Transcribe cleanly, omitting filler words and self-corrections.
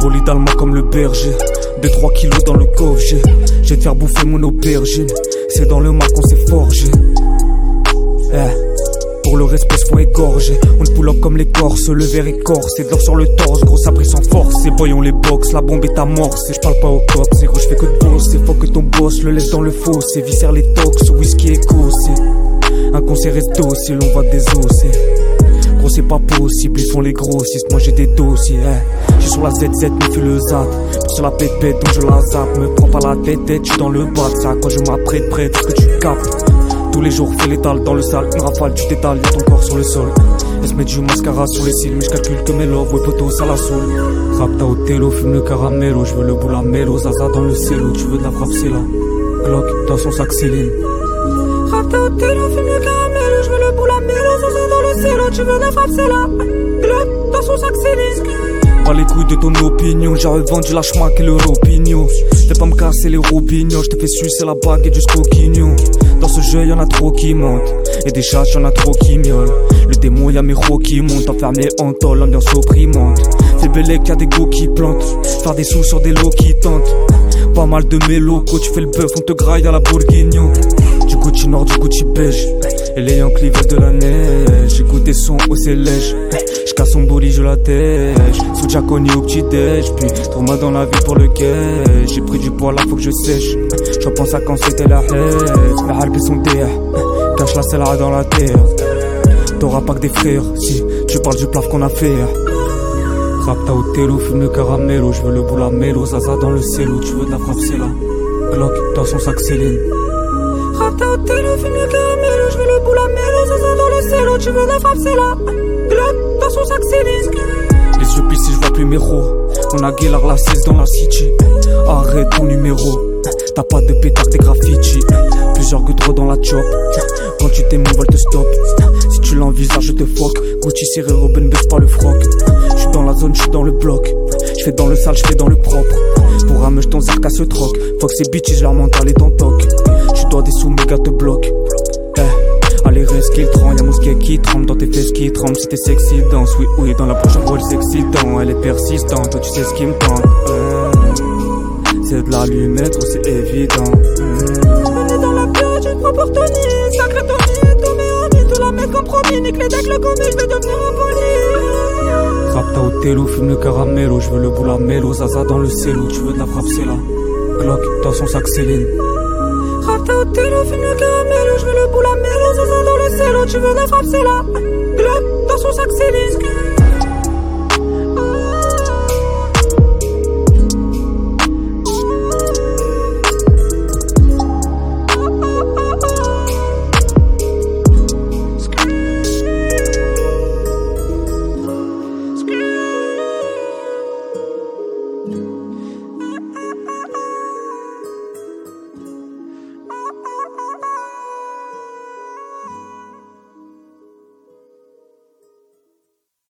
bolide allemand comme le berger. 2-3 kilos dans le coffre, j'ai te faire bouffer mon aubergine. C'est dans le mal qu'on s'est forgé. Pour le respect se font égorger. On te pull up comme les Corses, le verre est corsé. De l'or sur le torse, gros ça brille sans force. Ces boys on les boxe, la bombe est amorcée. J'parle pas au coq, c'est gros j'fais que de bosser. Faut que ton boss le laisse dans le fossé. Viscère les tox, whisky écossais. Un concert est docile, on va désosser. Gros c'est pas possible, ils font les grossistes, moi j'ai des dossiers. J'suis sur la ZZ, me fais le zap. Sur la pépette, donc je la zappe. Me prends pas la tête, j'suis dans le bac. C'est à quoi je m'apprête, prête, est-ce que tu captes? Tous les jours, fais l'étal dans le sale. Une rafale, tu t'étales, y'a ton corps sur le sol. Elle se met du mascara sur les cils, mais j'calcule que mes love, ouais poteau, ça la saoule. Rapta au télo, fume le caramelo. J'veux le boule à mélo, zaza dans le cello. Tu veux de la frappe, c'est là. Glock dans son sac Céline. Rapta au télo, fume le caramelo. J'veux le boule à mélo, zaza dans le cello. Tu veux de la frappe, c'est là. Glock dans son sac Céline. Pas les couilles de ton opinion, j'ai revendu la schmack et le ropignon. Fais pas me casser les robignons, j'te fais sucer la baguette jusqu'au quignon. Dans ce jeu y'en a trop qui mentent, et des chats y'en a trop qui miaulent. Le démon y'a mes ros qui montent, enfermés en tôle, l'ambiance opprimante. Fais bellec y'a des go qui plantent, faire des sous sur des lots qui tentent. Pas mal de mes locaux, tu fais le bœuf, on te graille à la bourguignon. Du Gucci noir, du Gucci beige, et les Yankees veulent de la neige. J'ai goûté son haut c'est lège, j'casse son bolide, je la tèche. Sous Giaconi au petit déj, puis trop mal dans la vie pour le cash. J'ai pris du poids là, faut que je sèche. Je pense à quand c'était la haine. Mais harbi son terre, cache la selle dans la terre. T'auras pas que des frères, si tu parles du plaf qu'on a fait. Rapta au télo, fume le caramelo. J'veux le boule à mélo, zaza dans le cello. Tu veux de la frappe, c'est là. Glock dans son sac Céline. Rapta au télo, fume le caramelo. J'veux le boule à mélo, zaza dans le cello. Tu veux de la frappe, c'est là. Glock dans son sac Céline. Les yeux plissés, j'vois plus mes ros. On a guélar la 6 dans la city. Arrête ton numéro. T'as pas de pétard, t'es graffiti. Plusieurs gouttes dans la chop. Quand tu t'émouves, elle te stop. Si tu l'envisages, je te fuck. Gucci serré, Robin baisse pas le froc. J'suis dans la zone, j'suis dans le bloc. J'fais dans le sale, j'fais dans le propre. Pour un meuche, ton zark à ce troc. Fuck ces bitches, leur mental est en toc. J'suis dois des sous, mes gars te bloquent. Allez reste qu'il tremble, y'a mon skate qui tremble. Dans tes fesses qui tremblent, si t'es sexy danse. Oui, oui, dans la poche en gros elle s'excitant. Elle est persistante, toi tu sais ce qui me tente. C'est de l'allumette, oh, c'est évident. On est dans la peur, tu te prends pour Tony. Sacré Tony, ton meilleur ami, tout la mettre comme promis. Nique les decks, le gommé, je vais devenir un poli. Rapta au télo, fume le caramelo. J'veux le boule à mélo, zaza dans le cello. Tu veux de la frappe, c'est là. Glock dans son sac Céline. Rapta au télo, fume le caramelo. J'veux le boule à mélo, zaza dans le cello. Tu veux de la frappe, c'est là. Glock dans son sac Céline.